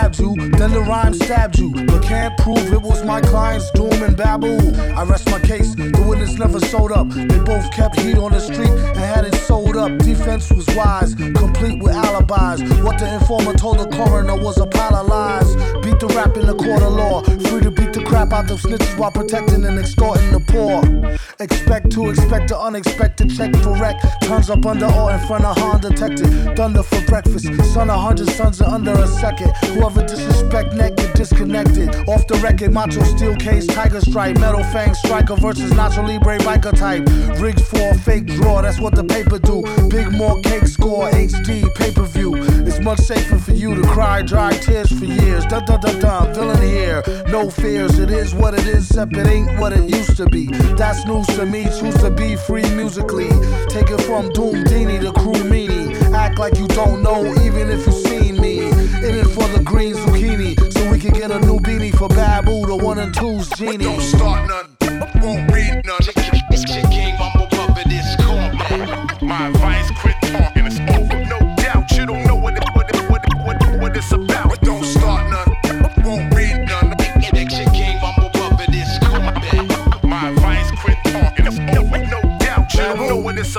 grabbed you, then the rhyme stabbed you, but can't prove it was my client's doom and babble. I rest my case, the witness never showed up. They both kept heat on the street and had it sold up. Defense was wise, complete with alibis. What the informer told the coroner was a pile of lies. Beat the rap in the court of law, free to beat the crap out of snitches while protecting and extorting the poor. Expect the unexpected, check for wreck. Turns up under or in front of Honda detected. Thunder for breakfast, son of 100 sons in under a second. Whoever disrespect neck get disconnected. Off the record, macho steel case, tiger stripe. Metal fang striker versus Nacho Libre biker type. Rigged for a fake draw, that's what the paper do. Big more cake score, HD, pay-per-view. It's much safer for you to cry dry tears for years. Dun dun dun dun, villain here, no fears. It is what it is, except it ain't what it used to be. That's news to me, choose to be free musically. Take it from Doom Dini to Crew Meanie. Act like you don't know, even if you seen me. In it for the green zucchini, so we can get a new beanie for Babu, the 1 and 2's genie. Don't start none, won't read none. Chick King, Mumble Puppet, it's corn. My advice, quit talking, it's over. No doubt, you don't know what it's about. Don't start none, won't read none. Chick King, Mumble Puppet, it's corn. My advice, quit talking, it's over. No doubt, you don't know what it's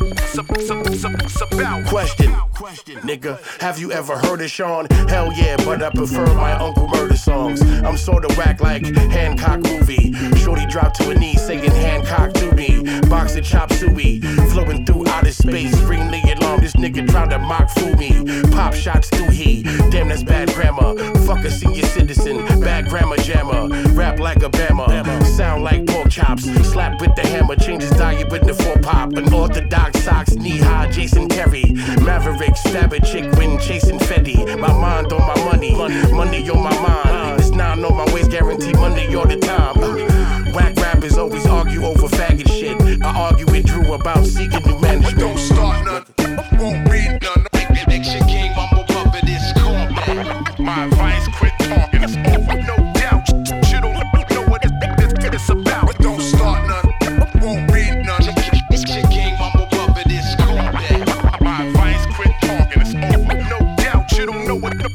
about. Question, nigga, have you ever heard of Sean? Hell yeah, but I prefer my Uncle Murder songs. I'm sorta whack like Hancock movie. Shorty dropped to her knees saying Hancock to me. Boxing chop suey, flowing through outer space. Ring the alarm, this nigga tried to mock fool me. Pop shots through he, damn that's bad grammar. Fuck a senior citizen, bad grammar jammer. Rap like a bammer, sound like pork chops. Slap with the hammer, changes diet with the 4-pop. Unorthodox socks, knee-high Jason Terry. Maverick, stab a chick when chasing Fetty. My mind on my money, money on my mind. It's 9 on my waist, guarantee money all the time. Whack rappers always argue over faggot shit. I argue with Drew about seeking new management. Don't start none, won't read none. Chick King, Mumble Puppet, it's corn. My advice, quit talking, it's over. No doubt, you don't know what it's about. Don't start none, won't read none. Chick King, Mumble Puppet, it's corn. My advice, quit talking, it's over. No doubt, you don't know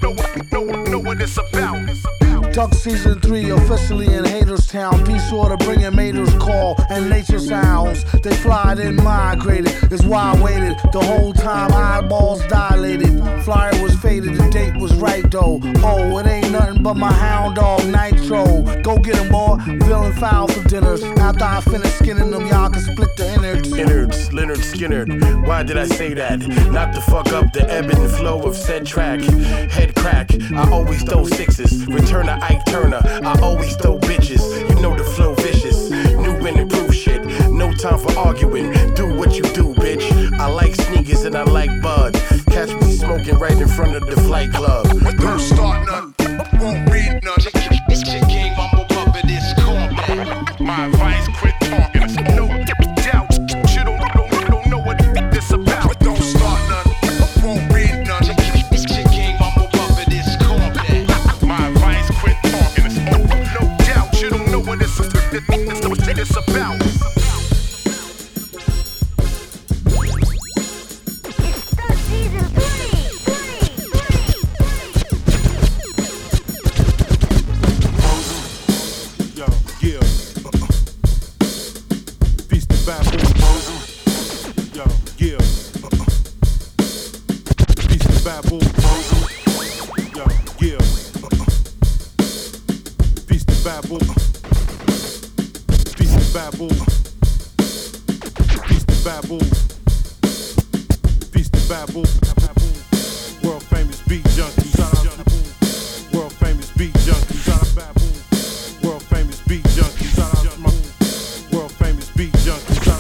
what it's about. Duck Season 3 officially in Haterstown. Be sure to bring in Mater's Call and Nature Sounds. They fly, then migrated. It's why I waited the whole time, eyeballs dilated. Flyer was faded, the date was right though. Oh, it ain't nothing but my hound dog Nitro. Go get him, boy. Villain foul for dinners. After I finish skinning them, y'all can split the innards. Innards, Leonard Skinner. Why did I say that? Not to fuck up the ebb and flow of said track. Head crack, I always throw sixes. Return to Ike Turner, I always throw bitches. You know the flow vicious. New and improved shit. No time for arguing. Do what you do, bitch. I like sneakers and I like bud. Catch me smoking right in front of the flight club. Don't start none, won't read none. Chick King, Mumble Puppet, it's corn. My advice, quit talking. No doubt, you don't know what it's about. Don't start none, won't read none. Chick King, Mumble Puppet, it's corn. My advice, quit talking. It's over. No doubt, you don't know what it's about. Babble.